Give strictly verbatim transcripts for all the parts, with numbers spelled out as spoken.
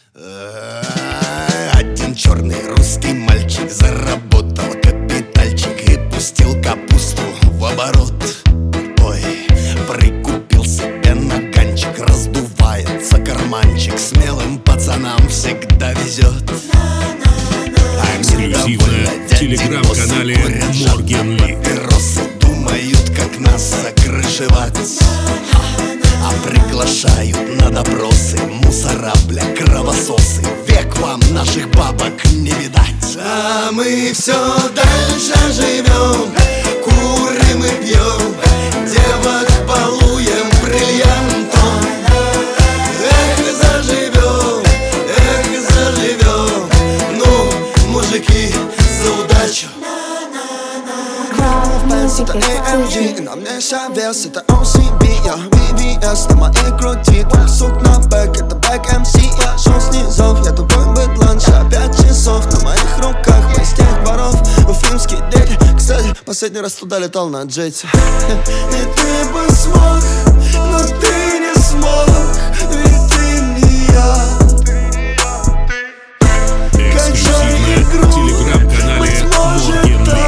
Один черный русский мальчик заработал капитальчик и пустил капусту в оборот. Ой, прикупил себе наганчик, раздувается карманчик, смелым пацанам всегда везет. Эксклюзивно в телеграм-канале Морген Ли. Папиросы думают, как нас закрышевать, а приглашают на допросы мусора, бля, кровососы. Век вам наших бабок не видать. А мы все дальше живем, курим и пьем, девок балуем бриллиантом. Эх, заживем, эх, заживем, ну, мужики, за удачу. Это эй эм джи, и на мне вся вес, это о си би, я ви ви эс на моей груди. Твой сук на бэк, это бэк эм си. Я шел снизов, я тупой быдланша. Пять часов на моих руках, постель воров, уфимский дель. Кстати, последний раз туда летал на джете. И ты бы смог, но ты не смог, ведь ты не я. Эксклюзивно в телеграм-канале Морген Ли.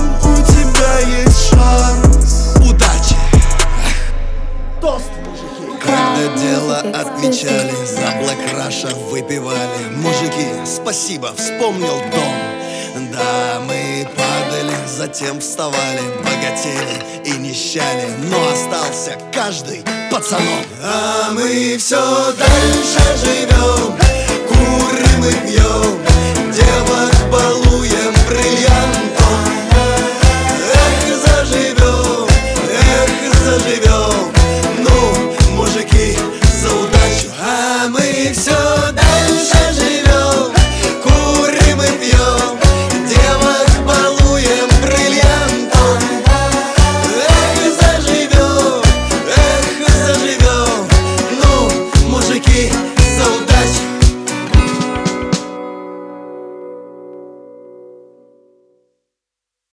Когда дело отмечали, за Black Russia выпивали. Мужики, спасибо, вспомнил дом. Да, мы падали, затем вставали, богатели и нищали, но остался каждый пацаном. А мы все дальше живем.